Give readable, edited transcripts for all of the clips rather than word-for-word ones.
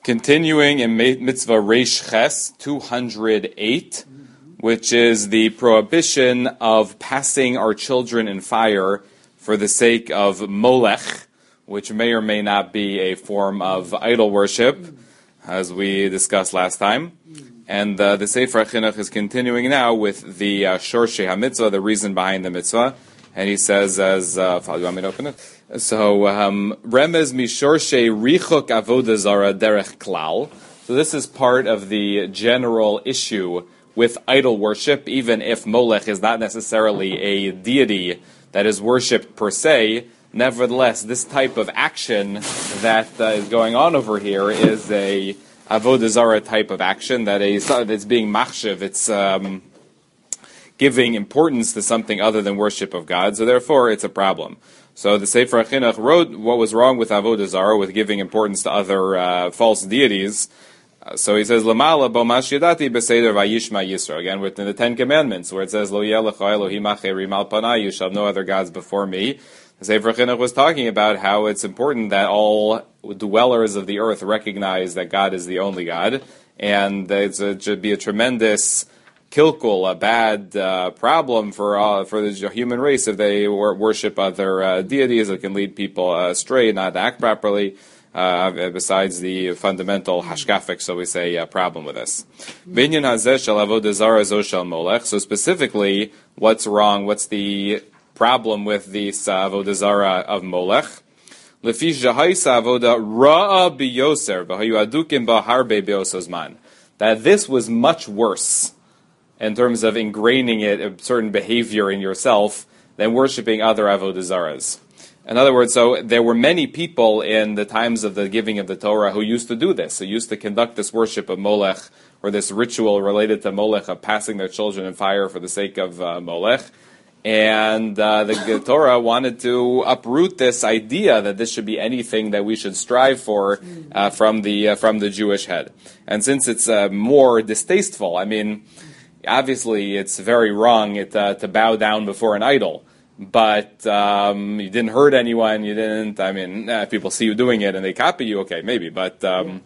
Continuing in Mitzvah Reish Ches 208, which is the prohibition of passing our children in fire for the sake of Molech, which may or may not be a form of idol worship, as we discussed last time. And the Sefer HaChinuch is continuing now with the Shorshei HaMitzvah, the reason behind the mitzvah. And he says, as, you want me to open it? So, Remez Mishorshei Richuk Avodah Zara Derech Klal. So this is part of the general issue with idol worship, even if Molech is not necessarily a deity that is worshipped per se. Nevertheless, this type of action that is going on over here is a Avodah Zara type of action that's being machshav. It's giving importance to something other than worship of God, so therefore it's a problem. So the Sefer HaChinuch wrote what was wrong with Avodah Zara, with giving importance to other false deities. So he says, Lamala bo mashidati beseder vayishma Yisro. Again, within the Ten Commandments, where it says, Lo yelecha Elohim acheri mal panai, you shall have no other gods before me. The Sefer HaChinuch was talking about how it's important that all dwellers of the earth recognize that God is the only God, and it should be a tremendous kilkul, a bad problem for the human race if they worship other deities that can lead people astray, not act properly. Besides the fundamental hashkafic, so we say, problem with this. Binyan hazeh shel avodah zara zo shel molech. So specifically, what's wrong? What's the problem with the avodah zara of Molech? Lefi shahaysa avodah ra'a biyoser v'hayu adukim b'harbe biosozman. That this was much worse in terms of ingraining a certain behavior in yourself than worshiping other avodah zaras. In other words, so there were many people in the times of the giving of the Torah who used to do this, who used to conduct this worship of Molech, or this ritual related to Molech of passing their children in fire for the sake of Molech. And the Torah wanted to uproot this idea that this should be anything that we should strive for from the Jewish head. And since it's more distasteful, I mean, obviously it's very wrong to bow down before an idol. But you didn't hurt anyone, if people see you doing it and they copy you, okay, maybe. But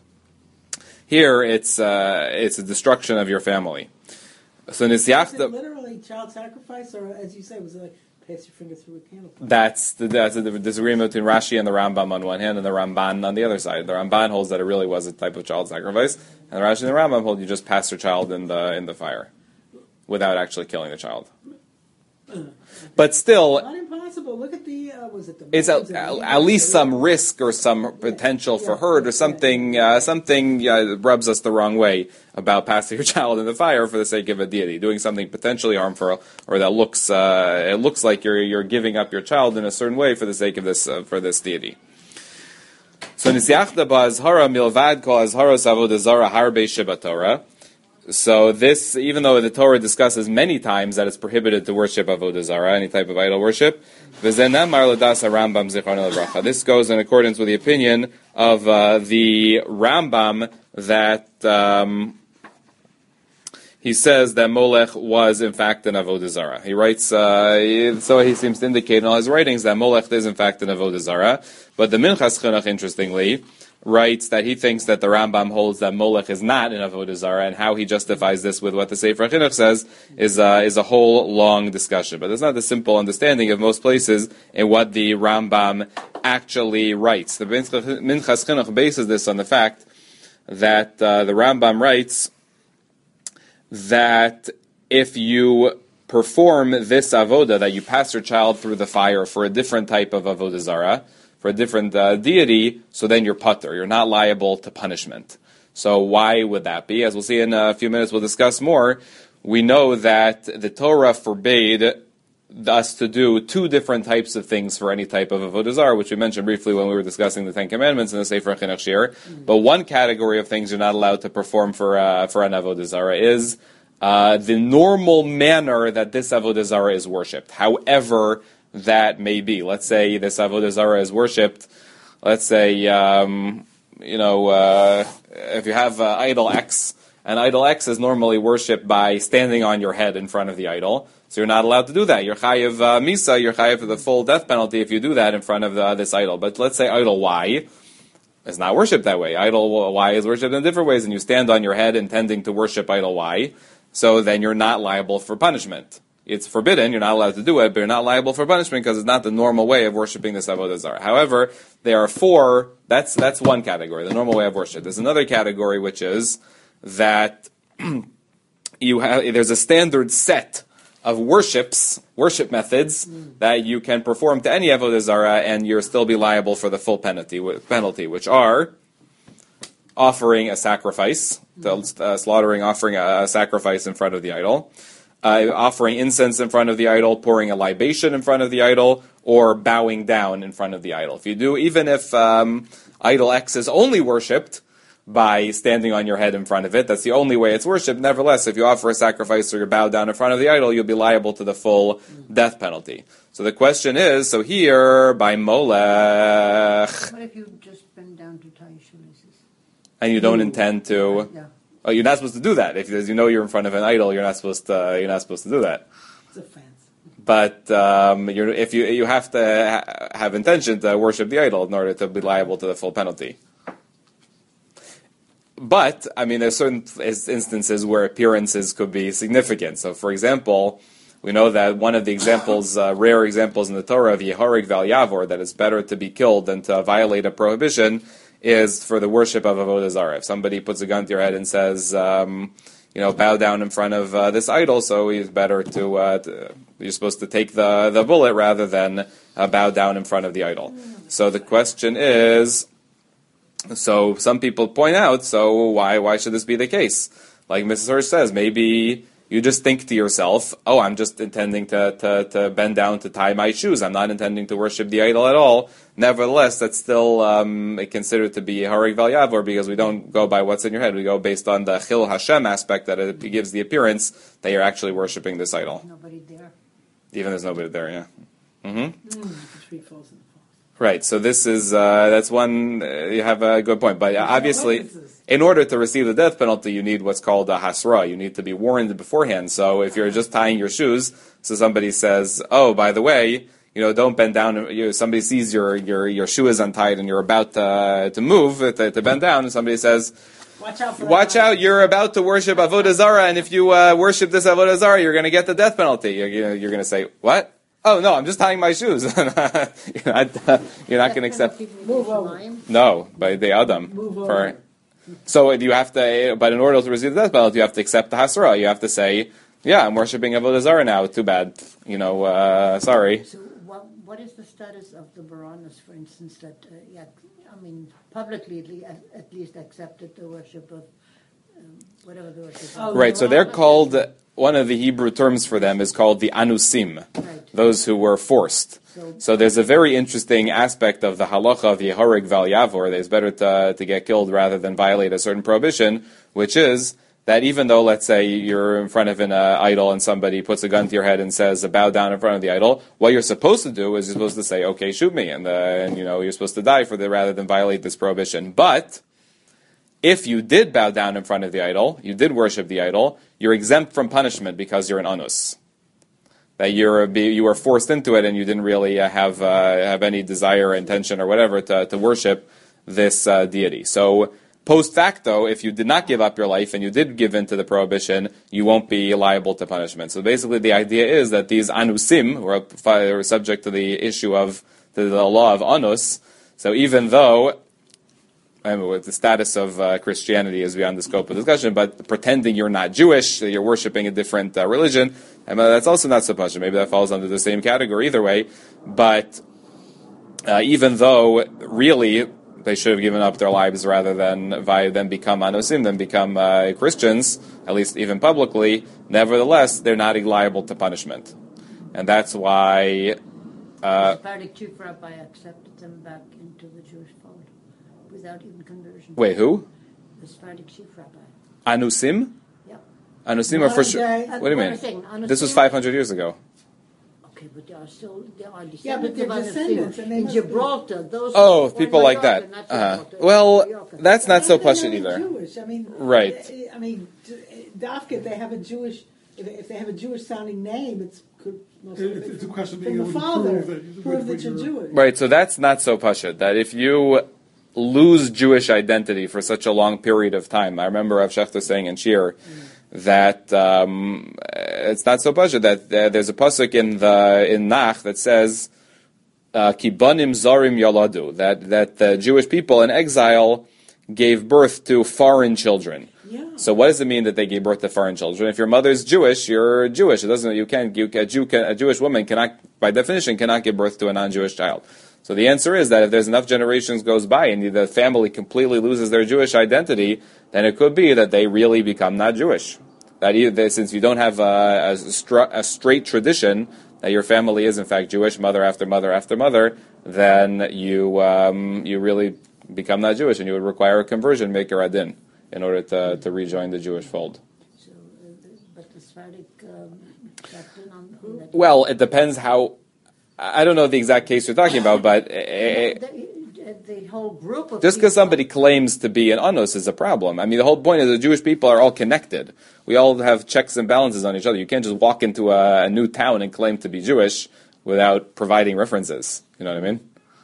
here it's a destruction of your family. So is it literally child sacrifice, or as you say, was it like pass your finger through a candle? That's the disagreement between Rashi and the Rambam on one hand, and the Ramban on the other side. The Ramban holds that it really was a type of child sacrifice, and the Rashi and the Rambam hold you just pass your child in the fire without actually killing the child. But still, not impossible. Look at the it's at least some risk or some potential for hurt or something. Something rubs us the wrong way about passing your child in the fire for the sake of a deity, doing something potentially harmful, or that looks it looks like you're giving up your child in a certain way for the sake of this for this deity. So Nisyachta ba'azhara milvad kol azharos avodah zara harbe shebatorah. So this, even though the Torah discusses many times that it's prohibited to worship avodah zara, any type of idol worship, this goes in accordance with the opinion of the Rambam that he says that Molech was in fact an avodah zara. He writes, so he seems to indicate in all his writings that Molech is in fact an avodah zara. But the Minchas Chinuch, interestingly, writes that he thinks that the Rambam holds that Molech is not an avodah zara, and how he justifies this with what the Sefer HaChinuch says is a whole long discussion. But there's not a simple understanding of most places in what the Rambam actually writes. The Minchas Chinuch bases this on the fact that the Rambam writes that if you perform this avodah, that you pass your child through the fire for a different type of avodah zara, for a different deity, so then you're patur. You're not liable to punishment. So why would that be? As we'll see in a few minutes, we'll discuss more. We know that the Torah forbade us to do two different types of things for any type of avodah zara, which we mentioned briefly when we were discussing the Ten Commandments in the Sefer HaChinuch Shir. But one category of things you're not allowed to perform for an avodah zara is the normal manner that this avodah zara is worshipped. However that may be. Let's say this avodah zara is worshipped. Let's say, if you have idol X, and idol X is normally worshipped by standing on your head in front of the idol, so you're not allowed to do that. You're chayiv misa, you're chayiv for the full death penalty if you do that in front of this idol. But let's say idol Y is not worshipped that way. Idol Y is worshipped in different ways, and you stand on your head intending to worship idol Y, so then you're not liable for punishment. It's forbidden, you're not allowed to do it, but you're not liable for punishment because it's not the normal way of worshiping this avodah zarah. However, there are four, that's one category, the normal way of worship. There's another category which is that there's a standard set of worship methods that you can perform to any avodah zarah, and you'll still be liable for the full penalty, which are offering a sacrifice, offering a sacrifice in front of the idol, offering incense in front of the idol, pouring a libation in front of the idol, or bowing down in front of the idol. If you do, even if idol X is only worshipped by standing on your head in front of it, that's the only way it's worshipped. Nevertheless, if you offer a sacrifice or you bow down in front of the idol, you'll be liable to the full death penalty. So the question is, so here, by Molech... What if you just bend down to tie your shoelaces? And you don't intend to... Yeah. Oh, you're not supposed to do that. If you know you're in front of an idol, you're not supposed to do that. It's a fence. But if you have to have intention to worship the idol in order to be liable to the full penalty. But I mean, there's certain instances where appearances could be significant. So, for example, we know that one of the examples, rare examples in the Torah of Yehorig Val Yavor, that it's better to be killed than to violate a prohibition, is for the worship of avodah zarah. If somebody puts a gun to your head and says, bow down in front of this idol, so it's better you're supposed to take the bullet rather than bow down in front of the idol. So the question is, so some people point out, so why should this be the case? Like Mrs. Hirsch says, maybe you just think to yourself, oh, I'm just intending to bend down to tie my shoes. I'm not intending to worship the idol at all. Nevertheless, that's still considered to be Hareg Val Yavor, because we don't go by what's in your head. We go based on the Chil Hashem aspect, that it gives the appearance that you're actually worshiping this idol. Nobody there. Even there's nobody there, yeah. Mm-hmm. The tree falls in the forest. Right, so this is, that's one, you have a good point. But obviously, in order to receive the death penalty, you need what's called a hasra. You need to be warned beforehand. So if you're just tying your shoes, so somebody says, oh, by the way, don't bend down. Somebody sees your shoe is untied and you're about to move, to bend down, and somebody says, Watch out, you're about to worship avodah zarah, and if you worship this avodah zarah, you're going to get the death penalty. You're going to say, what? Oh, no, I'm just tying my shoes. You're not going to accept... Move over. No, by the Adam. Move over. So you have to, but in order to receive the death penalty, you have to accept the hasra. You have to say, yeah, I'm worshiping avodah zarah now, too bad. Sorry. So what is the status of the Baranas, for instance, that, publicly at least accepted the worship of whatever the worship of? Right, so they're called, one of the Hebrew terms for them is called the anusim, those who were forced. So there's a very interesting aspect of the halacha of Yehorig Val Yavor, that it's better to get killed rather than violate a certain prohibition, which is that even though, let's say, you're in front of an idol and somebody puts a gun to your head and says, bow down in front of the idol, what you're supposed to do is you're supposed to say, okay, shoot me, and you're supposed to die rather than violate this prohibition. But if you did bow down in front of the idol, you did worship the idol, you're exempt from punishment because you're an anus. That you were forced into it and you didn't really have any desire or intention or whatever to worship this deity. So post facto, if you did not give up your life and you did give in to the prohibition, you won't be liable to punishment. So basically the idea is that these anusim, who are subject to the issue of the law of anus, so even though with the status of Christianity is beyond the scope of discussion, but pretending you're not Jewish, that you're worshiping a different religion, that's also not so much. Maybe that falls under the same category either way. But even though really they should have given up their lives rather than become anusim, than become Christians, at least even publicly, nevertheless, they're not liable to punishment. And that's why the Sephardic chief rabbi accepted them back into the Jewish fold without even conversion. Wait, who? The Sephardic chief rabbi. Anusim? Yeah. Anusim are for sure. What do you mean? This was 500 years ago. Okay, but there are descendants. Yeah, but they're descendants. And in Gibraltar, those... Oh, people like that. Well, that's not so pashut either. Jewish. Right. Dafka, they have a Jewish... If they have a Jewish-sounding name, it's a question of from being the able to father. prove Prove that you're Jewish. Right, so that's not so pashut. That if you lose Jewish identity for such a long period of time. I remember Rav Shechter saying in Shir that it's not so bad that there's a pasuk in Nach that says Ki banim zarim yaladu, that the Jewish people in exile gave birth to foreign children. Yeah. So what does it mean that they gave birth to foreign children? If your mother's Jewish, you're Jewish. It doesn't. A Jewish woman cannot, by definition, cannot give birth to a non-Jewish child. So the answer is that if there's enough generations goes by and the family completely loses their Jewish identity, then it could be that they really become not Jewish. Since you don't have a straight tradition that your family is in fact Jewish, mother after mother after mother, then you really become not Jewish, and you would require a conversion, make a radin, in order to rejoin the Jewish fold. So, but the Sephardic captain on that. Well, it depends how. I don't know the exact case you're talking about, but The whole group of just because people- somebody claims to be an anus is a problem. I mean, the whole point is the Jewish people are all connected. We all have checks and balances on each other. You can't just walk into a new town and claim to be Jewish without providing references. You know what I mean?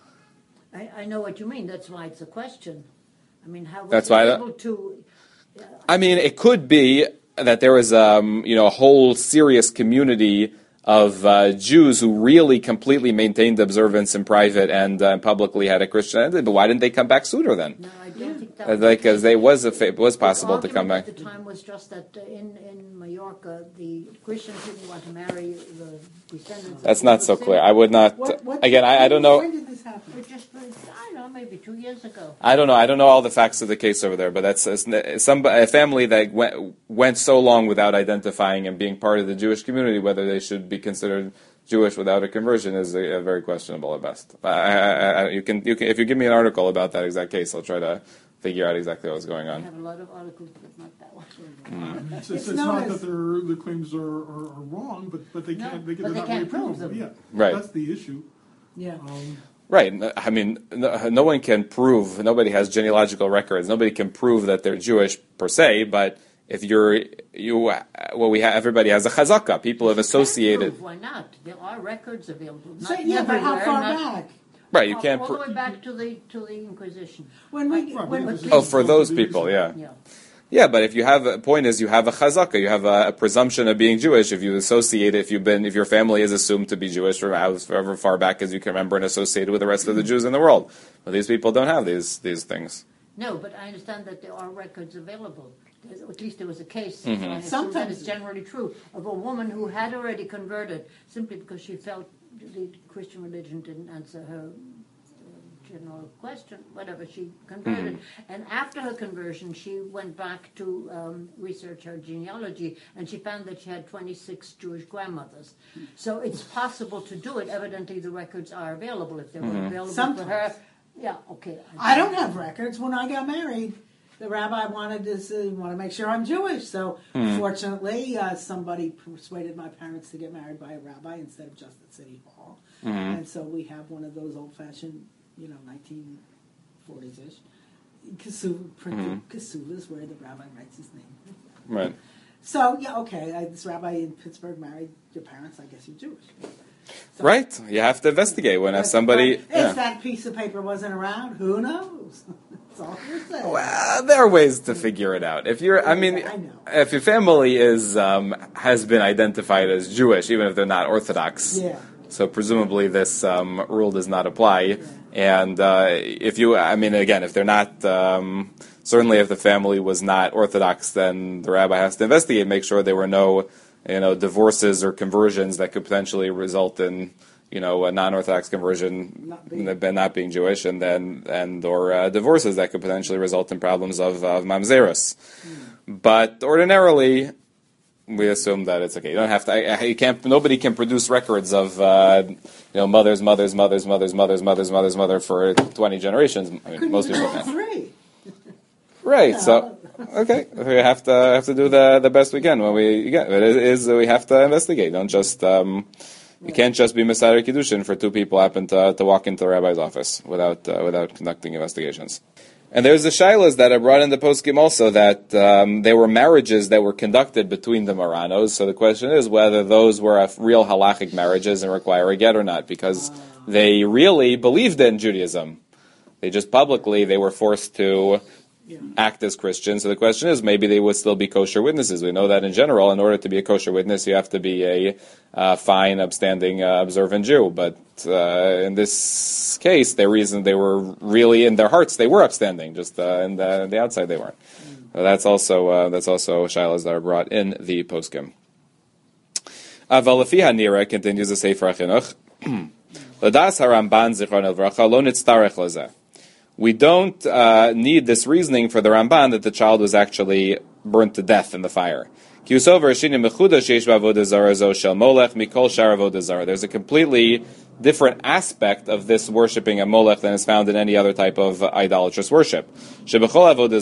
I know what you mean. That's why it's a question. I mean, how was That's he why able to? I mean, it could be that there was a whole serious community of Jews who really completely maintained observance in private and publicly had a Christian identity. But why didn't they come back sooner then? No, I don't think that. Because it was possible to come back. The argument at the time was just that in Mallorca, the Christians didn't want to marry the descendants. That's of not the so Muslims. clear. I would not. Again, I don't know. When did this happen? It just, I don't know, maybe 2 years ago. I don't know. I don't know all the facts of the case over there, but that's a family that went so long without identifying and being part of the Jewish community. Whether they should be considered Jewish without a conversion is a very questionable at best. You can if you give me an article about that exact case, I'll try to figure out exactly what's going I on. have a lot of articles, but not that one. It's known not as- that the claims are wrong, but they No, can't. but They're they not can't prove reprovable. them. Yeah, Right. That's the issue. Yeah. Right. I mean, no one can prove. Nobody has genealogical records. Nobody can prove that they're Jewish per se. But if everybody has a chazaka. People have associated. Prove, why not? There are records available. So, Not yeah, but how everywhere, far not- back? Right. You can't. all the way back to the Inquisition. When we Right, when because Oh, for those people, yeah. Yeah. Yeah, but if you have a point is you have a chazaka, you have a presumption of being Jewish. If you associate, if your family is assumed to be Jewish from however far back as you can remember and associated with the rest of the Jews in the world, but these people don't have these things. No, but I understand that there are records available. At least there was a case, Mm-hmm. so I assume Sometimes- that it's generally true, of a woman who had already converted simply because she felt the Christian religion didn't answer her general question, whatever, she converted. Mm-hmm. And after her conversion, she went back to research her genealogy, and she found that she had 26 Jewish grandmothers. So it's possible to do it. Evidently, the records are available. If they were Mm-hmm. available for Sometimes. her, yeah, okay. I don't have records. When I got married, the rabbi wanted to make sure I'm Jewish. So fortunately, somebody persuaded my parents to get married by a rabbi instead of just at City Hall. And so we have one of those old-fashioned, 1940s-ish printed kesuvas where the rabbi writes his name. Right. So yeah, okay. This rabbi in Pittsburgh married your parents. I guess you're Jewish. So, Right. You have to investigate when somebody. If Yeah. that piece of paper wasn't around, who knows? That's all you're saying. Well, there are ways to figure it out. If you're, I mean, I know. if your family has been identified as Jewish, even if they're not Orthodox, Yeah. so presumably this rule does not apply. And if they're not, certainly if the family was not Orthodox, then the rabbi has to investigate, make sure there were no, divorces or conversions that could potentially result in, a non-Orthodox conversion not being Jewish, and divorces that could potentially result in problems of mamzerus. But ordinarily, we assume that it's okay. You don't have to. You can't. Nobody can produce records of mother's mother for 20 generations. I mean, most people can. Three. Right. Yeah. So, okay, we have to do the best we can when we get. We have to investigate. Don't just. You can't just be Messiah Kiddushin for two people happen to walk into the rabbi's office without conducting investigations. And there's the shilas that are brought in the poskim also that there were marriages that were conducted between the Maranos. So the question is whether those were real halachic marriages and require a get or not, because they really believed in Judaism. They just publicly, they were forced to act as Christians. So the question is, maybe they would still be kosher witnesses. We know that in general, in order to be a kosher witness, you have to be a fine, upstanding, observant Jew. But in this case, they were really, in their hearts, they were upstanding. Just in the outside, they weren't. So that's also shilas that are brought in the poskim. Avalafi Hanira continues the Sefer HaChinuch. Ladas HaRamban Zichron Livracha lo nitztarech lazeh. We don't need this reasoning for the Ramban that the child was actually burnt to death in the fire. There's a completely different aspect of this worshipping of Molech than is found in any other type of idolatrous worship. So according to the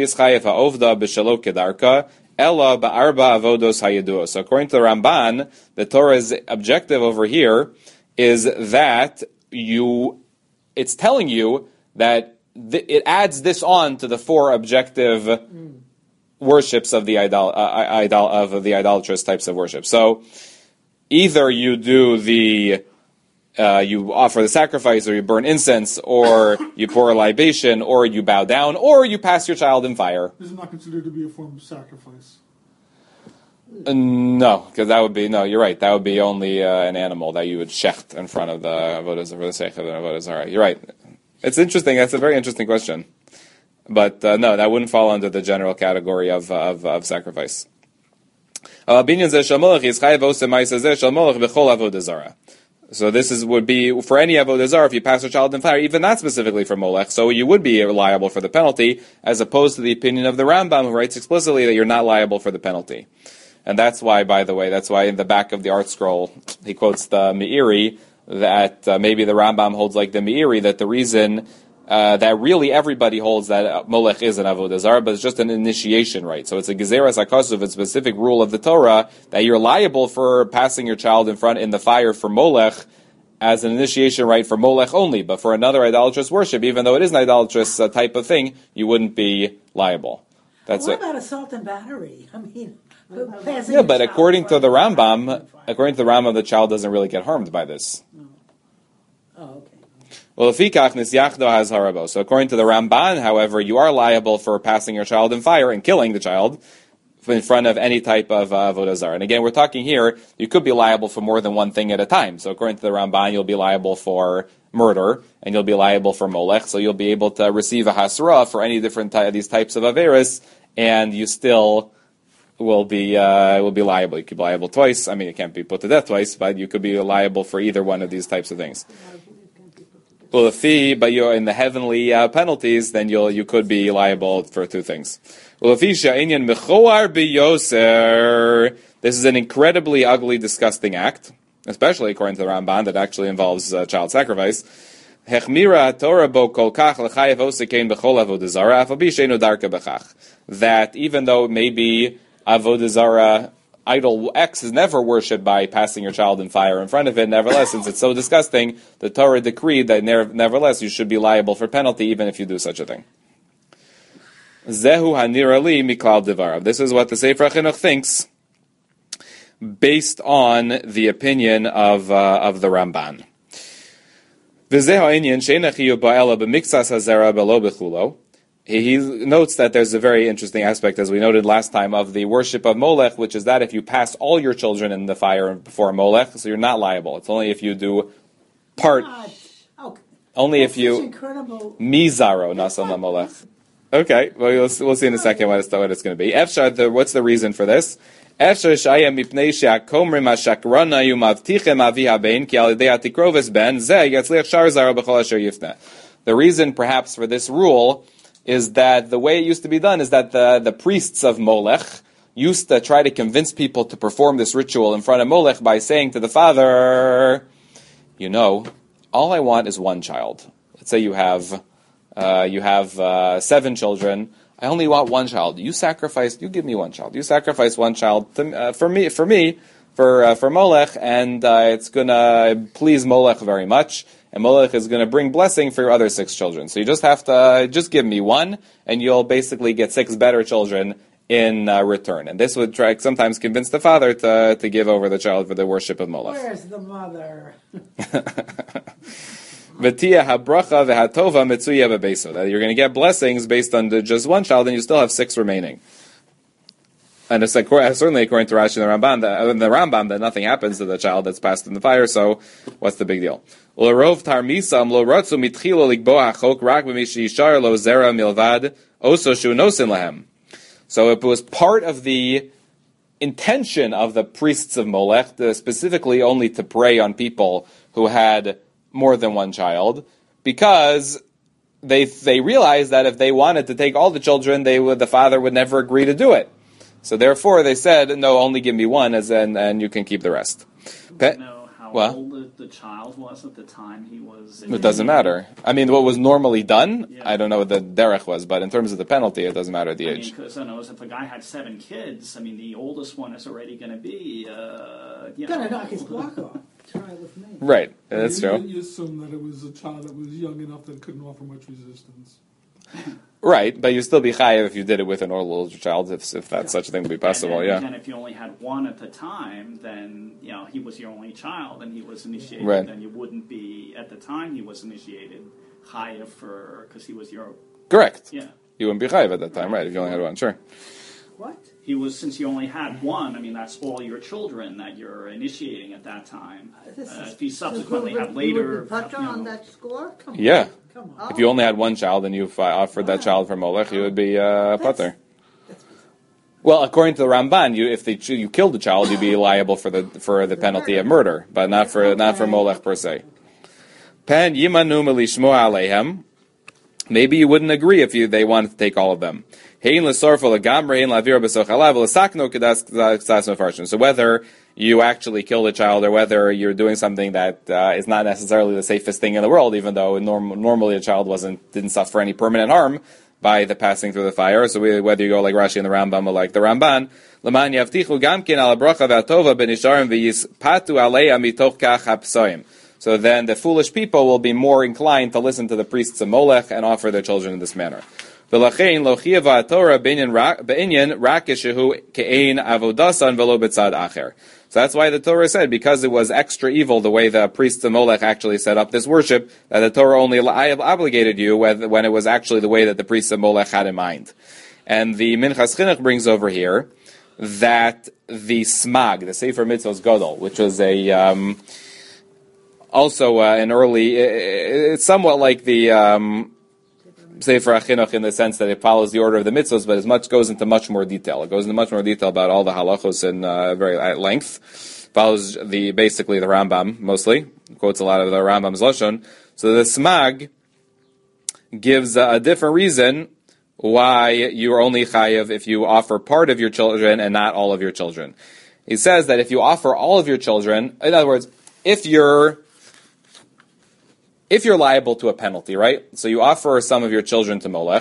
Ramban, the Torah's objective over here is that it's telling you that it adds this on to the four objective worships of the idolatrous types of worship. So either you do you offer the sacrifice, or you burn incense, or you pour a libation, or you bow down, or you pass your child in fire. This is not considered to be a form of sacrifice. No, because that would be, no, you're right. That would be only an animal that you would shecht in front of the avodah for the sake of the avodah zarah. You're right. It's interesting. That's a very interesting question. But no, that wouldn't fall under the general category of sacrifice. So this would be for any avodah zarah. If you pass a child in fire, even not specifically for Molech, so you would be liable for the penalty, as opposed to the opinion of the Rambam, who writes explicitly that you're not liable for the penalty. And that's why, by the way, in the back of the art scroll, he quotes the Meiri, that maybe the Rambam holds like the Meiri, that the reason that really everybody holds that Molech is an avodah zarah, but it's just an initiation rite. So it's a gezeras hakasuv, a specific rule of the Torah, that you're liable for passing your child in the fire for Molech as an initiation rite for Molech only, but for another idolatrous worship, even though it is an idolatrous type of thing, you wouldn't be liable. What about assault and battery? I mean, yeah, but according to the Rambam, the child doesn't really get harmed by this. Oh, okay. Well, Fikach Nisyachdo has harabo. So according to the Ramban, however, you are liable for passing your child in fire and killing the child in front of any type of avodah zarah. And again, we're talking here, you could be liable for more than one thing at a time. So according to the Ramban, you'll be liable for murder, and you'll be liable for Molech, so you'll be able to receive a hasra for any different these types of averis, and you still will be liable. You could be liable twice. I mean, you can't be put to death twice, but you could be liable for either one of these types of things. Well, but you're in the heavenly penalties, then you could be liable for two things. Well, this is an incredibly ugly, disgusting act, especially according to the Ramban, that actually involves child sacrifice. That even though maybe avodah zarah, idol X is never worshipped by passing your child in fire in front of it, nevertheless, since it's so disgusting, the Torah decreed that nevertheless you should be liable for penalty even if you do such a thing. Zehu hanirali miklal devarav. This is what the Sefer HaChinuch thinks, based on the opinion of the Ramban. He notes that there's a very interesting aspect, as we noted last time, of the worship of Molech, which is that if you pass all your children in the fire before Molech, so you're not liable. It's only if you do part, only if you incredible. Mizaro nasam Molech. Okay, well we'll see in a second what it's going to be. What's the reason for this? The reason, perhaps, for this rule is that the way it used to be done is that the priests of Molech used to try to convince people to perform this ritual in front of Molech by saying to the father, all I want is one child. Let's say you have 7 children. I only want one child. You give me one child. You sacrifice one child for Molech, and it's going to please Molech very much. And Molech is going to bring blessing for your other 6 children. So you just have to give me one, and you'll basically get 6 better children in return. And this would sometimes convince the father to give over the child for the worship of Molech. Where's the mother? V'tia habracha v'hatova mitzuya bebeso. That you're going to get blessings based on just one child, and you still have 6 remaining. And it's like, certainly according to Rashi and the Rambam, that nothing happens to the child that's passed in the fire. So, what's the big deal? L'rov tarmisam lo ratzu mitchila ligboa chok rak b'mishiyishar lo zera milvad oso shu nosin lahem. So it was part of the intention of the priests of Molech, specifically only to prey on people who had more than one child, because they realized that if they wanted to take all the children, the father would never agree to do it. So therefore, they said, "No, only give me one, and you can keep the rest." Do you know how old the child was at the time he was? It doesn't matter. I mean, what was normally done, Yeah. I don't know what the derech was, but in terms of the penalty, it doesn't matter the age. Because if a guy had 7 kids, I mean, the oldest one is already going to be, Gonna knock his block off. Try it with me. Right, that's you, true. You assume that it was a child that was young enough that it couldn't offer much resistance. Right, but you'd still be chayav if you did it with an older child, if that's such a thing would be possible, and yeah. then if you only had one at the time, then he was your only child, and he was initiated. Right. Then you wouldn't be at the time he was initiated chayav because he was your Correct. yeah. You wouldn't be chayav at that time, right, if you only had one, sure. What? He was, since you only had one, I mean, that's all your children that you're initiating at that time. If you subsequently have later... You would putter on that score? Come on. Yeah. Come on. If you only had one child and you offered that child for Molech, you would be pater. Well, according to the Ramban, if you killed the child, you'd be liable for the penalty of murder, but not for Molech per se. Pen yimanu melishmo aleihem. Maybe you wouldn't agree if they wanted to take all of them. So whether you actually kill the child or whether you're doing something that is not necessarily the safest thing in the world, even though normally a child didn't suffer any permanent harm by the passing through the fire. So whether you go like Rashi and the Rambam or like the Ramban, so then the foolish people will be more inclined to listen to the priests of Molech and offer their children in this manner. So that's why the Torah said, because it was extra evil the way the priests of Molech actually set up this worship, that the Torah only obligated you when it was actually the way that the priests of Molech had in mind. And the Minchas Chinuch brings over here that the Smag, the Sefer Mitzvos Gadol, which was also an early, it's somewhat like the Sefer HaChinuch in the sense that it follows the order of the mitzvahs, but goes into much more detail. It goes into much more detail about all the halachos at length. Follows basically the Rambam mostly. Quotes a lot of the Rambam's Lashon. So the Smag gives a different reason why you are only chayav if you offer part of your children and not all of your children. He says that if you offer all of your children, in other words, if you're liable to a penalty, right? So you offer some of your children to Molech,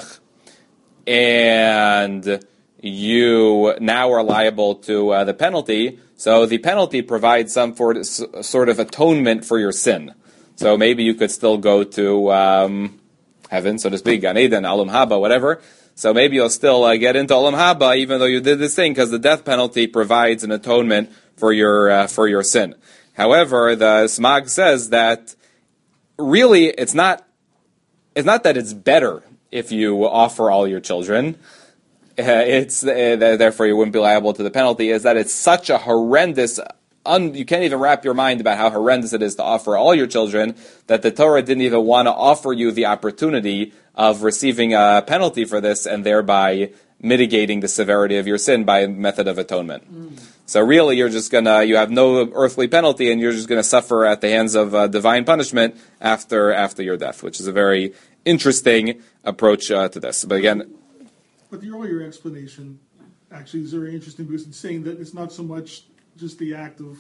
and you now are liable to the penalty. So the penalty provides some sort of atonement for your sin. So maybe you could still go to heaven, so to speak, Gan Eden, Olam Haba, whatever. So maybe you'll still get into Olam Haba, even though you did this thing, because the death penalty provides an atonement for your sin. However, the Smag says that really, it's not that it's better if you offer all your children. Therefore you wouldn't be liable to the penalty. Is that it's such a horrendous, you can't even wrap your mind about how horrendous it is to offer all your children, that the Torah didn't even want to offer you the opportunity of receiving a penalty for this and thereby mitigating the severity of your sin by a method of atonement. So really, you have no earthly penalty, and you're just going to suffer at the hands of divine punishment after your death, which is a very interesting approach to this. But again, but the earlier explanation actually is very interesting because it's saying that it's not so much just the act of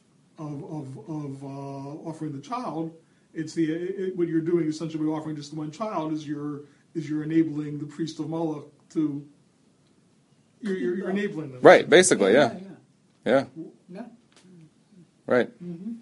offering the child. It's what you're doing essentially by offering just the one child is you're enabling the priest of Moloch to. You're enabling them. Right, basically, yeah. Yeah. Right. Mm-hmm.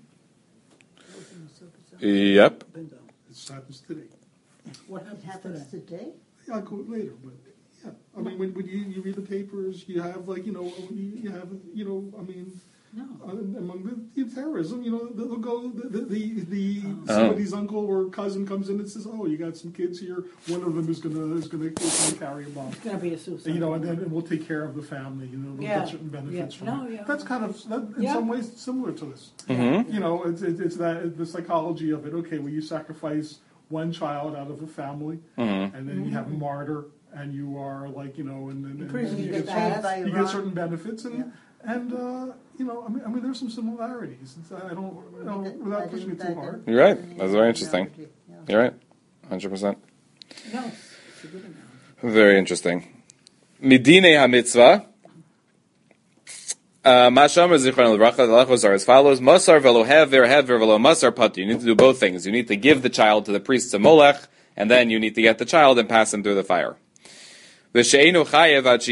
Yep. It happens today. What Happens today? Yeah, I'll go later, but yeah. I mean, when you read the papers, you have I mean, Among the terrorism, they'll go. Somebody's uncle or cousin comes in and says, "Oh, you got some kids here. One of them is gonna carry a bomb. It's going to be a suicide. And then we'll take care of the family. They'll get certain benefits from it. Yeah. That's kind of in some ways similar to this. Mm-hmm. It's the psychology of it. Okay, well, you sacrifice one child out of a family, and then you have a martyr, and you are and you get certain benefits, and there's some similarities. I don't without pushing it too hard. You're right. That's very interesting. You're right. 100%. No, it's a good amount. Very interesting. Midine ha-mitzvah. Mashamar Zichron L'Bracha, the halachos are as follows: Masar velo hever, hever velo masar pati. You need to do both things. You need to give the child to the priests of Molech, and then you need to get the child and pass him through the fire. That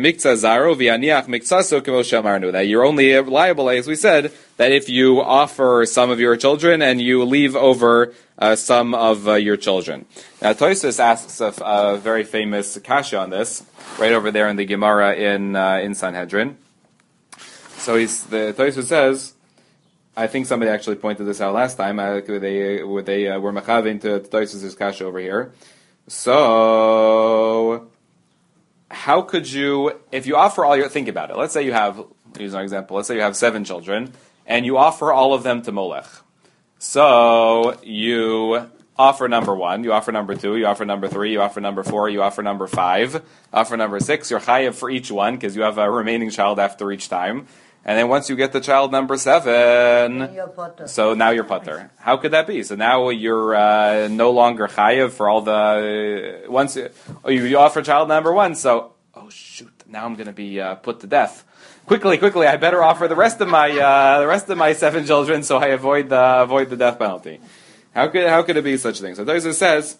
you're only liable, as we said, that if you offer some of your children and you leave over some of your children. Now, Tosfos asks a very famous kasha on this, right over there in the Gemara in Sanhedrin. So the Tosfos says, I think somebody actually pointed this out last time. They were machavin to Tosfos' kasha over here. So, how could you, if you offer all your, think about it. Let's say you have, use an example, let's say you have 7 children, and you offer all of them to Molech. So, you offer number 1, you offer number 2, you offer number 3, you offer number 4, you offer number 5, offer number 6, you're chayav for each one, because you have a remaining child after each time. And then once you get the child number 7, so now you're putter. How could that be? So now you're no longer chayav for all the once you offer child number 1. So shoot, now I'm going to be put to death. Quickly! I better offer the rest of my 7 children so I avoid the death penalty. How could it be such a thing? So Tosfos says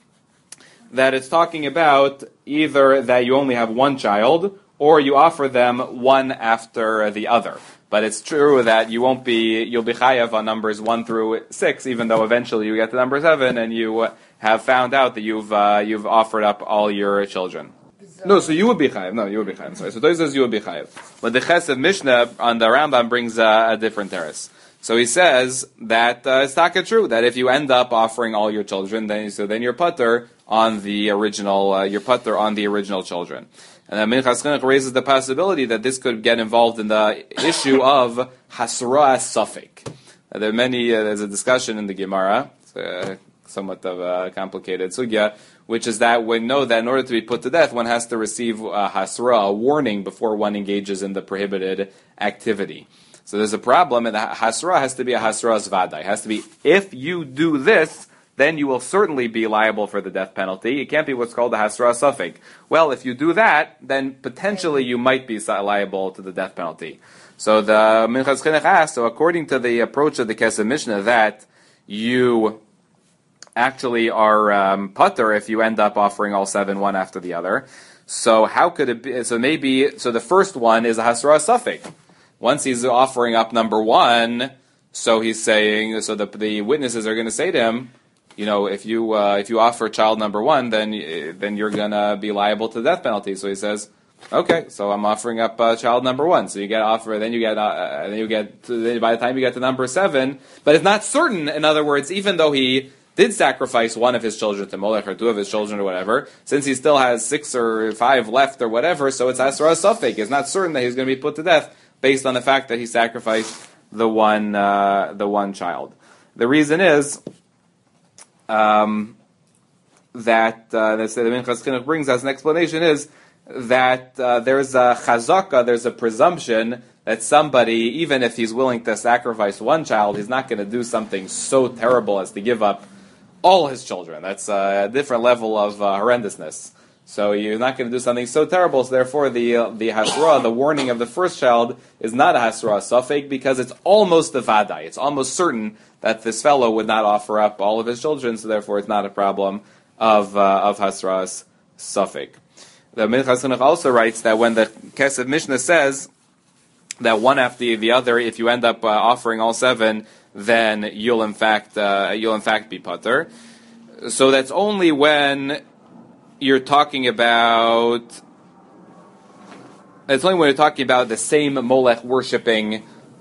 that it's talking about either that you only have one child, or you offer them one after the other. But it's true that you'll be chayav on numbers 1 through 6, even though eventually you get to number 7 and you have found out that you've offered up all your children. No, so you would be chayav. No, you would be chayav. Sorry. So Tosfos says you would be chayav. But the Chesed Mishnah on the Rambam brings a different teres. So he says that it's not true that if you end up offering all your children, then you're putter on the original. You're putter on the original children. And then Minchas Chinuch raises the possibility that this could get involved in the issue of hasra safek. There's a discussion in the Gemara, somewhat of a complicated sugya, which is that we know that in order to be put to death, one has to receive a hasra, a warning, before one engages in the prohibited activity. So there's a problem, and the hasra has to be a hasra zvada. It has to be, if you do this, then you will certainly be liable for the death penalty. It can't be what's called a hasra safek. Well, if you do that, then potentially you might be liable to the death penalty. So the Minchas Chinuch asks, so according to the approach of the Kesef Mishnah, that you actually are putter if you end up offering all 7 one after the other. So how could it be? So the first one is a hasra safek. Once he's offering up number 1, so he's saying, so the witnesses are going to say to him, if you offer child number 1, then you're gonna be liable to the death penalty. So he says, okay, so I'm offering up child number 1. So you get offer, then you get by the time you get to number 7, but it's not certain. In other words, even though he did sacrifice one of his children to Molech or 2 of his children or whatever, since he still has 6 or 5 left or whatever, so it's hasra safek. It's not certain that he's going to be put to death based on the fact that he sacrificed the one child. The reason is that the Minchas Chinuch brings as an explanation is that there's a chazaka, there's a presumption that somebody, even if he's willing to sacrifice one child, he's not going to do something so terrible as to give up all his children. That's a different level of horrendousness. So you're not going to do something so terrible. So therefore, the hasra, the warning of the first child, is not a hasra safek because it's almost a vadai. It's almost certain that this fellow would not offer up all of his children. So therefore, it's not a problem of hasras safek. The Minchas Chinuch also writes that when the Kesef Mishnah says that one after the other, if you end up offering all 7, then you'll in fact be putter. So that's only when you're talking about. It's only when you're talking about the same Molech worshipping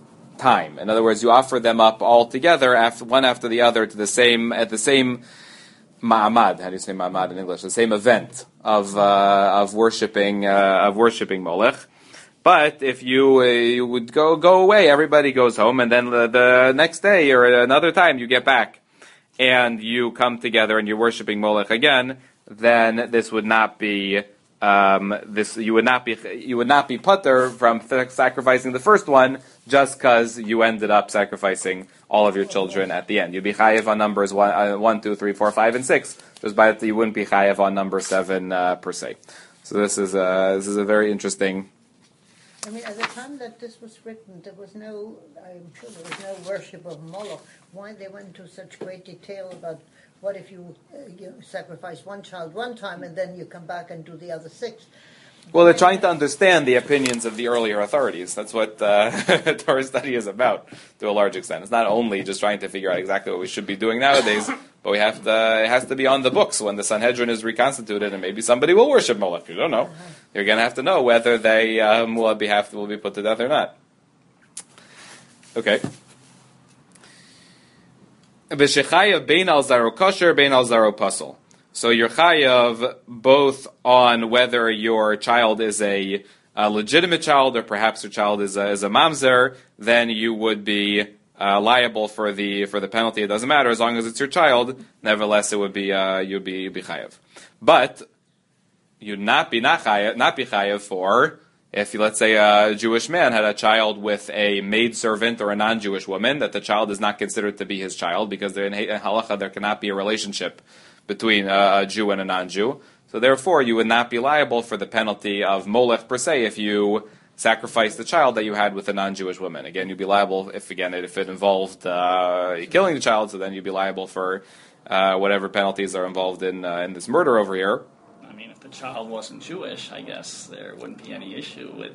time. In other words, you offer them up all together, one after the other, at the same ma'amad. How do you say ma'amad in English? The same event of worshiping Molech. But if you would go away, everybody goes home, and then the next day or another time you get back, and you come together and you're worshiping Molech again, then this would not be you would not be putter from sacrificing the first one just because you ended up sacrificing all of your children at the end. You'd be chayev on numbers 1, 2, 3, 4, 5, and 6. Just by that, you wouldn't be chayev on number 7 per se. So this is a very interesting. I mean, at the time that this was written, I'm sure there was no worship of Moloch. Why they went into such great detail about what if you sacrifice one child one time and then you come back and do the other 6? Well, they're trying to understand the opinions of the earlier authorities. That's what Torah study is about, to a large extent. It's not only just trying to figure out exactly what we should be doing nowadays, but it has to be on the books when the Sanhedrin is reconstituted, and maybe somebody will worship Molech. You don't know. You're going to have to know whether they will be put to death or not. Okay. B'shechayav bein al zaro kosher, bein al zaro pasol. So you're chayav both on whether your child is a legitimate child or perhaps your child is a mamzer. Then you would be liable for the penalty. It doesn't matter as long as it's your child. Nevertheless, it would be you'd be chayav. But you'd not be chayav for if, let's say, a Jewish man had a child with a maidservant or a non-Jewish woman, that the child is not considered to be his child because in halacha there cannot be a relationship between a Jew and a non-Jew. So therefore, you would not be liable for the penalty of molech per se if you sacrificed the child that you had with a non-Jewish woman. Again, you'd be liable if it involved killing the child, so then you'd be liable for whatever penalties are involved in this murder over here. I mean, if the child wasn't Jewish, I guess there wouldn't be any issue with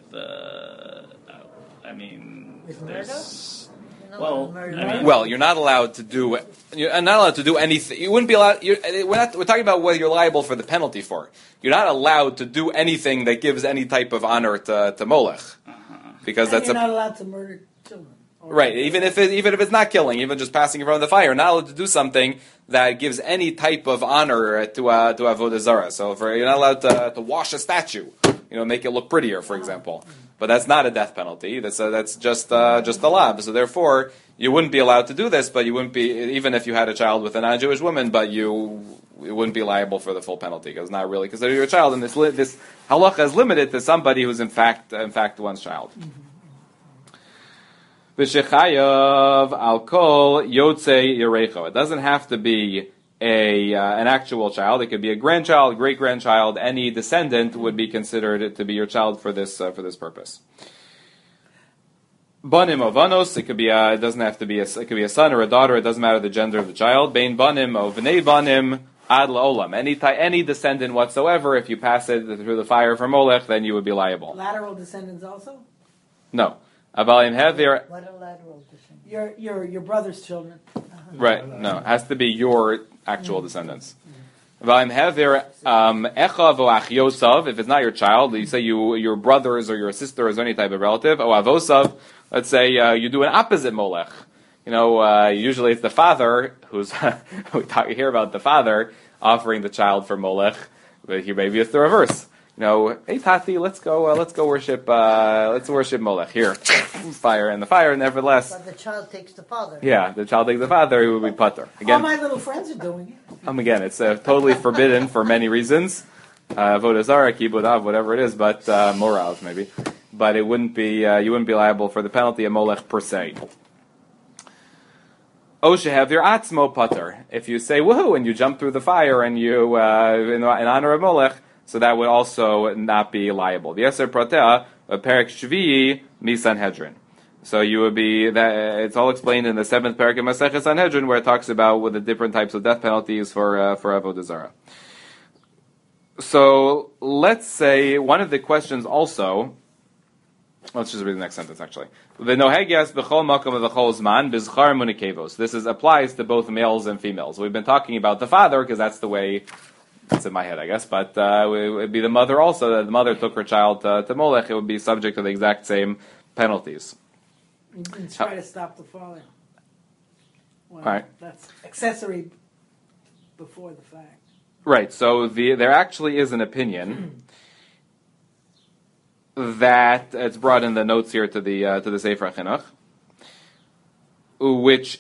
With there's... murder? Well, you're not allowed to do. You're not allowed to do anything. You wouldn't be allowed. We're talking about what you're liable for the penalty for. You're not allowed to do anything that gives any type of honor to Molech, because You're not allowed to murder children. Right. Even if it's not killing, even just passing in front of the fire, you're not allowed to do something that gives any type of honor to Avodah Zarah. So you're not allowed to wash a statue, make it look prettier, for example. But that's not a death penalty. That's just a lab. So therefore, you wouldn't be allowed to do this. But you wouldn't be, even if you had a child with a non-Jewish woman, but you wouldn't be liable for the full penalty because it's not really considered your child. And this halacha is limited to somebody who's in fact one's child. V'shechayav al kol yotzei yerecho. It doesn't have to be an actual child. It could be a grandchild, great-grandchild. Any descendant would be considered to be your child for this purpose. Banim ovanos. It could be. It doesn't have to be. It could be a son or a daughter. It doesn't matter the gender of the child. Bein banim ovnei banim ad laolam. Any descendant whatsoever. If you pass it through the fire for Molech, then you would be liable. Lateral descendants also? No. Avalim hever. What a lateral descendant? Your brother's children. Right. No. It has to be your actual descendants. Avalim hever echav or achyosav. If it's not your child, you say your brothers or your sisters or any type of relative. O avosav. Let's say you do an opposite molech. Usually it's the father who's we hear about the father offering the child for molech, but here maybe it's the reverse. Hey Tati, let's go worship Molech. Here, fire and the fire. Nevertheless, but the child takes the father. Yeah, the child takes the father. He would be putter. Again, All my little friends are doing it. Again, it's totally forbidden for many reasons. Avodah Zarah, Kibud Av, whatever it is, but morals maybe. But it wouldn't be. You wouldn't be liable for the penalty of Molech per se. Oshehev your atzmo putter. If you say woohoo and you jump through the fire and you in honor of Molech. So that would also not be liable. The Yeser Protea, Perek Shvi'i, Misanhedrin. So you would be, it's all explained in the 7th Perek of Masechet Sanhedrin, where it talks about with the different types of death penalties for Avodah Zarah. So let's say one of the questions also, let's just read the next sentence actually. V'nohegias b'chol makom v'chol zman b'zchar munikevos. This applies to both males and females. We've been talking about the father because that's the way. It's in my head, I guess, but it would be the mother also. That the mother took her child to Molech, it would be subject to the exact same penalties. And try to stop the falling. Well, Right. that's accessory before the fact. Right, so there actually is an opinion that it's brought in the notes here to the Sefer Chinuch, which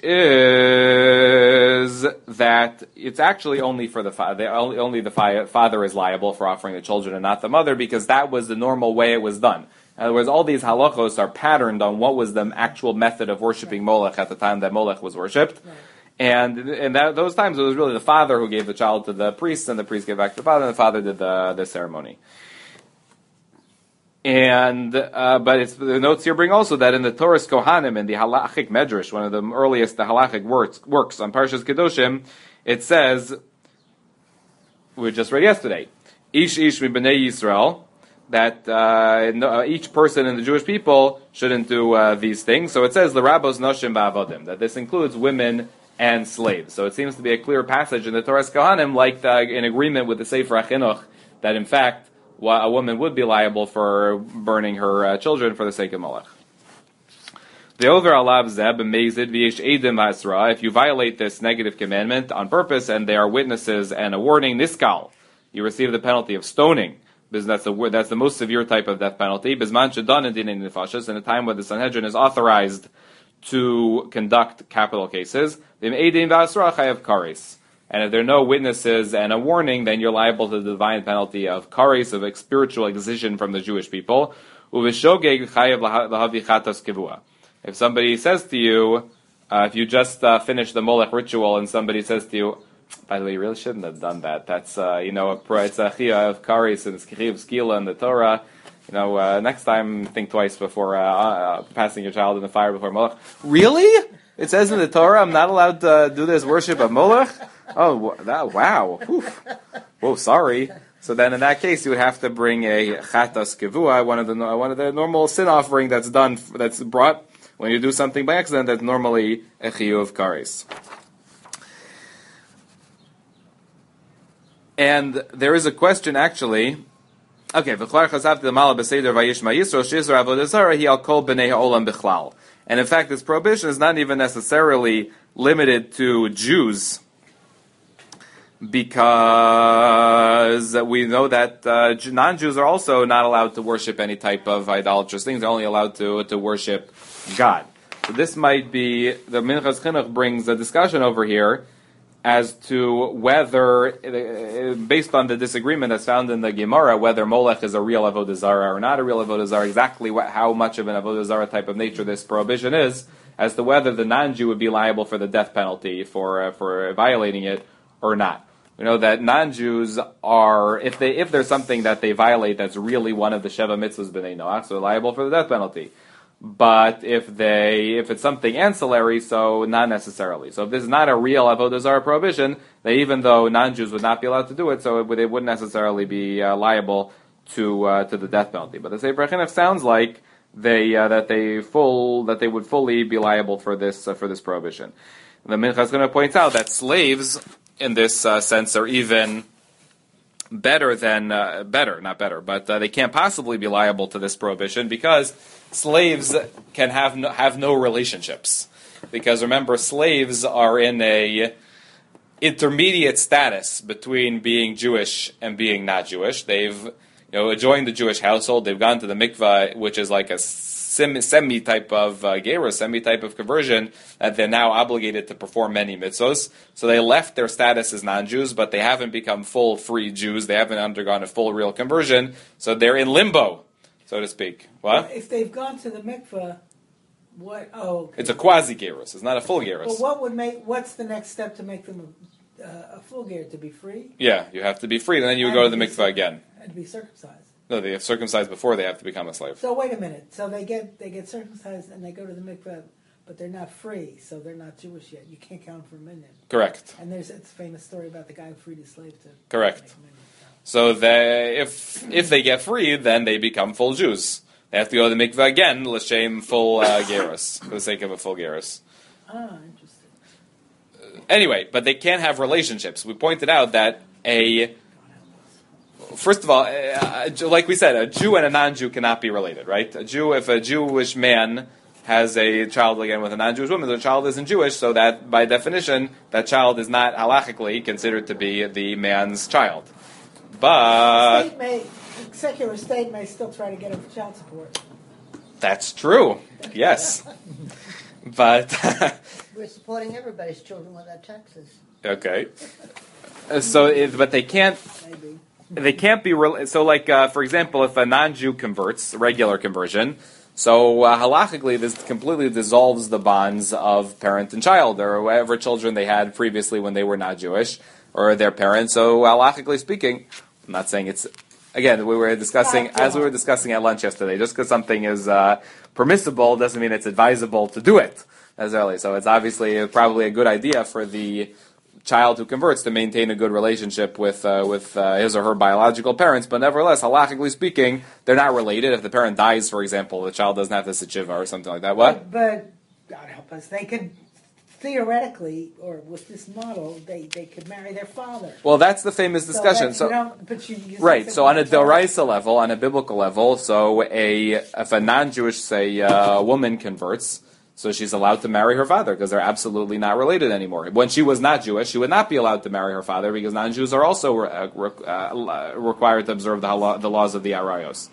is that it's actually only for the father. Only the father is liable for offering the children and not the mother, because that was the normal way it was done. In other words, all these halachos are patterned on what was the actual method of worshiping Molech at the time that Molech was worshipped. Right. And in those times, it was really the father who gave the child to the priest, and the priest gave back to the father, and the father did the ceremony. And but it's, the notes here bring also that in the Torah's Kohanim, in the Halachic Medrash, one of the earliest the Halachic works on Parshas Kedoshim, it says, we just read yesterday, Ish mi b'nei Yisrael, that each person in the Jewish people shouldn't do these things. So it says, L'rabos noshim ba'avodim, that this includes women and slaves. So it seems to be a clear passage in the Torah's Kohanim, like in agreement with the Sefer HaChinuch, that in fact a woman would be liable for burning her children for the sake of Molech. The over alav zeb amazed v'yesh edim ha'asra. If you violate this negative commandment on purpose and they are witnesses and a warning, niskal, you receive the penalty of stoning. Because that's the most severe type of death penalty. Bisman shedan and dinei nefashos, in a time where the Sanhedrin is authorized to conduct capital cases. And if there are no witnesses and a warning, then you're liable to the divine penalty of kares, of spiritual excision from the Jewish people. If somebody says to you, if you just finished the Molech ritual and somebody says to you, by the way, you really shouldn't have done that. That's, it's a chiyah of kares and it's chiyah of skila in the Torah. Next time, think twice before passing your child in the fire before Molech. Really? It says in the Torah I'm not allowed to do this worship of Molech? Oh, wow. Oof. Whoa, sorry. So then in that case, you would have to bring a chatas kivua, one of the normal sin offering that's brought when you do something by accident, that's normally a chiyuv of kares. And there is a question actually. Okay, and in fact, this prohibition is not even necessarily limited to Jews, because we know that non-Jews are also not allowed to worship any type of idolatrous things. They're only allowed to worship God. So this might be, the Minchas Chinuch brings a discussion over here as to whether, based on the disagreement that's found in the Gemara, whether Molech is a real Avodah Zarah or not a real Avodah Zarah, exactly how much of an Avodah Zarah type of nature this prohibition is, as to whether the non-Jew would be liable for the death penalty for violating it or not. We know that non-Jews are, if there's something that they violate that's really one of the Sheva Mitzvahs B'nai Noach, so they're liable for the death penalty. But if it's something ancillary, so not necessarily. So if this is not a real Avodah Zarah prohibition, then even though non-Jews would not be allowed to do it, so they wouldn't necessarily be liable to the death penalty. But the Sefer HaChinuch sounds like that they would fully be liable for this prohibition. The Minchas Chinuch points out that slaves, in this sense, are even better, but they can't possibly be liable to this prohibition because slaves can have no relationships. Because remember, slaves are in a intermediate status between being Jewish and being not Jewish. They've joined the Jewish household. They've gone to the mikvah, which is like a semi type of gerus, semi type of conversion, that they're now obligated to perform many mitzvos. So they left their status as non-Jews, but they haven't become full free Jews. They haven't undergone a full real conversion. So they're in limbo, so to speak. What? Well, if they've gone to the mikveh, what? Oh, okay. It's a quasi gerus. It's not a full gerus. But what's the next step to make them a full ger, to be free? Yeah, you have to be free, and then you would go to the mikveh again. And be circumcised. No, they have circumcised before they have to become a slave. So wait a minute. So they get circumcised and they go to the mikveh, but they're not free, so they're not Jewish yet. You can't count for a minyan. Correct. And it's a famous story about the guy who freed his slave to Correct. make a minyan. So if they get free, then they become full Jews. They have to go to the mikveh again, l'shem full gerus, for the sake of a full gerus. Ah, interesting. Anyway, but they can't have relationships. We pointed out that first of all, like we said, a Jew and a non-Jew cannot be related, right? If a Jewish man has a child again with a non-Jewish woman, the child isn't Jewish, so that by definition, that child is not halachically considered to be the man's child. But Secular state may still try to get him child support. that's true. Yes. But We're supporting everybody's children with our taxes. okay. But they can't. Maybe. They can't be so. Like for example, if a non-Jew converts, regular conversion, so halachically this completely dissolves the bonds of parent and child, or whatever children they had previously when they were not Jewish, or their parents. So halachically speaking, I'm not saying it's. Again, we were discussing at lunch yesterday. Just because something is permissible doesn't mean it's advisable to do it necessarily. So it's obviously probably a good idea for the child who converts to maintain a good relationship with his or her biological parents. But nevertheless, halachically speaking, they're not related. If the parent dies, for example, the child doesn't have to sit shiva or something like that. What? But God help us, they could theoretically, or with this model, they could marry their father. Well, that's the famous discussion. Right. So on a doraisa level, on a biblical level, so if a non-Jewish, say, woman converts, so she's allowed to marry her father because they're absolutely not related anymore. When she was not Jewish, she would not be allowed to marry her father because non-Jews are also required to observe the laws of the arayos.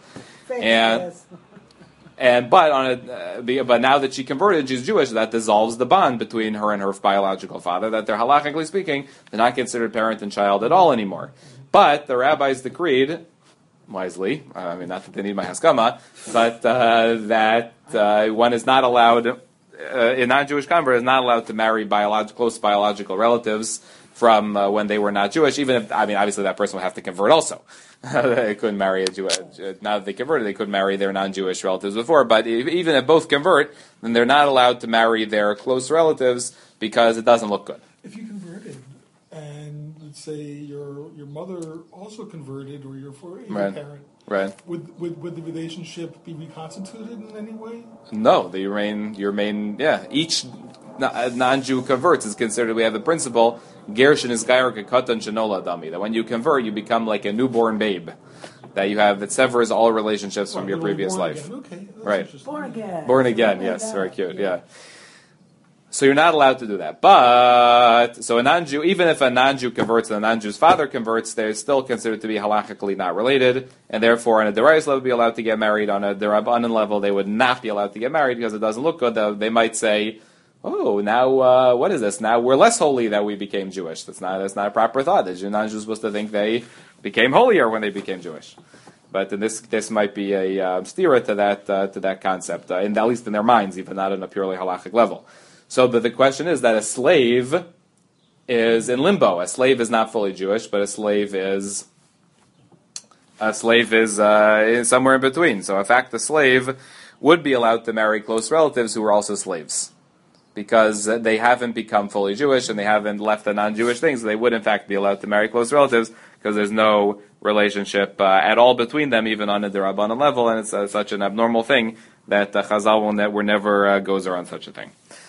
But now that she converted, she's Jewish. That dissolves the bond between her and her biological father. That they're halachically speaking, they're not considered parent and child at all anymore. But the rabbis decreed, wisely, not that they need my haskama, but that one is not allowed. A non-Jewish convert is not allowed to marry close biological relatives from when they were not Jewish. Even if, obviously, that person would have to convert also. They couldn't marry a Jew. Now that they converted, they could marry their non-Jewish relatives before. But even if both convert, then they're not allowed to marry their close relatives because it doesn't look good. If you converted, and let's say your mother also converted, or your parent, right? Would the relationship be reconstituted in any way? No, you remain. Yeah, each non-Jew converts is considered. We have the principle. Gershon is gayer kekatan shenola dami. That when you convert, you become like a newborn babe. That severs all relationships from your previous life. Okay, right. Born again. Yes, very cute. Yeah. So you're not allowed to do that. But so a non-Jew, even if a non-Jew converts and a non-Jew's father converts, they're still considered to be halachically not related, and therefore on a derais level be allowed to get married. On a derabanan level, they would not be allowed to get married because it doesn't look good. They might say, "Oh, now what is this? Now we're less holy that we became Jewish." That's not a proper thought. The non-Jews supposed to think they became holier when they became Jewish. But in this might be a stira to that concept, at least in their minds, even not on a purely halachic level. So, but the question is that a slave is in limbo. A slave is not fully Jewish, but a slave is somewhere in between. So, in fact, the slave would be allowed to marry close relatives who are also slaves, because they haven't become fully Jewish and they haven't left the non-Jewish things. So they would, in fact, be allowed to marry close relatives because there's no relationship at all between them, even on a derabanan level, and it's such an abnormal thing that Chazal never goes around such a thing.